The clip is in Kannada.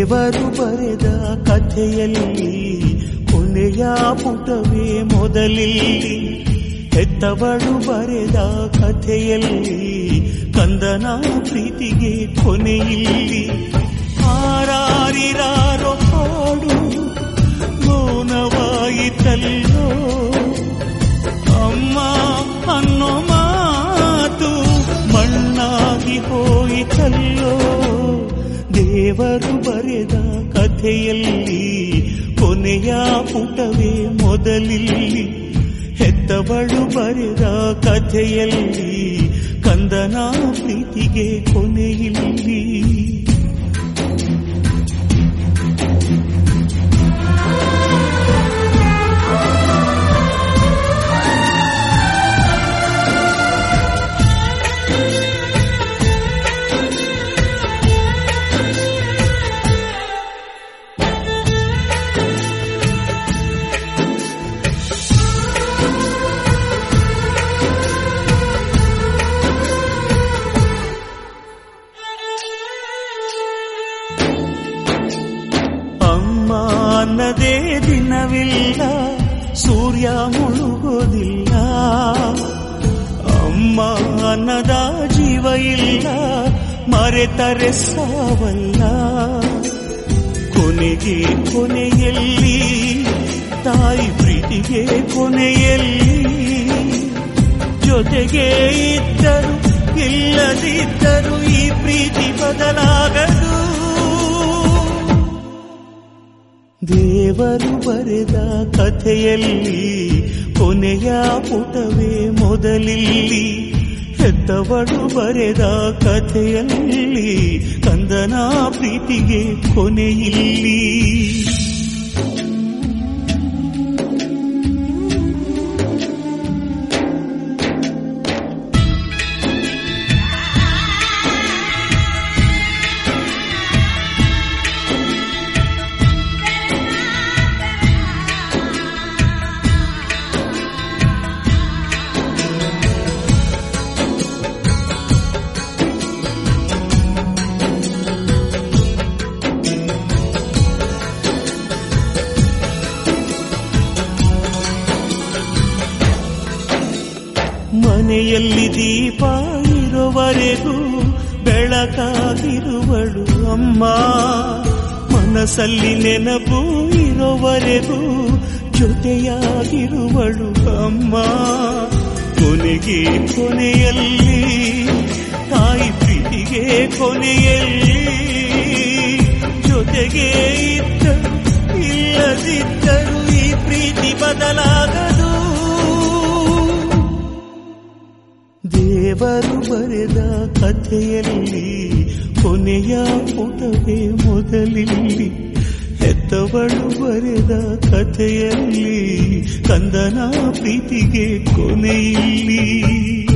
ದೇವರು ಬರೆದ ಕಥೆಯಲ್ಲಿ ಕೊನೆಯ ಪುಟವೇ ಮೊದಲಿಲ್ಲಿ, ಹೆತ್ತವಳು ಬರೆದ ಕಥೆಯಲ್ಲಿ ಕಂದನ ಪ್ರೀತಿಗೆ ಕೊನೆಯಿಲ್ಲಿ. ಆರಾರಿರಾರೋ ಹಾಡು ಮೌನವಾಯಿತಲ್ಲೋ, ಅಮ್ಮ ಅನ್ನೋ ಮಾತು ಮಣ್ಣಾಗಿ ಹೋಯಿತಲ್ಲೋ. ದೇವರು ಬರೆದ ಕಥೆಯಲ್ಲಿ ಕೊನೆಯ ಪುಟವೇ ಮೊದಲಿಲ್ಲಿ, ಹೆತ್ತವಳು ಬರೆದ ಕಥೆಯಲ್ಲಿ ಕಂದನ ಪ್ರೀತಿಗೆ ಕೊನೆಯಿಲ್ಲಿ. ಅನ್ನದೇ ದಿನವಿಲ್ಲ, ಸೂರ್ಯ ಮುಳುಗೋದಿಲ್ಲ. ಅಮ್ಮ ಅನ್ನದ ಜೀವ ಇಲ್ಲ, ಮರೆತರೆ ಸಾವಲ್ಲ. ಕೊನೆಗೆ ಕೊನೆಯಲ್ಲಿ ತಾಯಿ ಪ್ರೀತಿಗೆ ಕೊನೆಯಲ್ಲಿ, ಜೊತೆಗೆ ಇದ್ದರು ಇಲ್ಲದಿದ್ದರು ಈ ಪ್ರೀತಿ ಬದಲಾಗದು. ದೇವರು ಬರೆದ ಕಥೆಯಲ್ಲಿ ಕೊನೆಯ ಪುಟವೇ ಮೊದಲಿಲ್ಲಿ, ಹೆತ್ತವಳು ಬರೆದ ಕಥೆಯಲ್ಲಿ ಕಂದನ ಪ್ರೀತಿಗೆ ಕೊನೆಯಿಲ್ಲಿ. ಮನೆಯಲ್ಲಿ ದೀಪ ಇರುವವರೆಗೂ ಬೆಳಕಾಗಿರುವಳು ಅಮ್ಮ, ಮನಸ್ಸಲ್ಲಿ ನೆನಪು ಇರುವವರೆಗೂ ಜೊತೆಯಾಗಿರುವಳು ಅಮ್ಮ. ಕೊನೆಗೆ ಕೊನೆಯಲ್ಲಿ ತಾಯಿ ಪ್ರೀತಿಗೆ ಕೊನೆಯಲ್ಲಿ, ಜೊತೆಗೆ ಇದ್ದರು ಇಲ್ಲದಿದ್ದರು ಈ ಪ್ರೀತಿ ಬದಲಾಗದು. ದೇವರು ಬರೆದ ಕಥೆಯಲ್ಲಿ ಕೊನೆಯ ಪುಟವೇ ಮೊದಲಿಲ್ಲಿ, ಹೆತ್ತವಳು ಬರೆದ ಕಥೆಯಲ್ಲಿ ಕಂದನ ಪ್ರೀತಿಗೆ ಕೊನೆಯಿಲ್ಲಿ.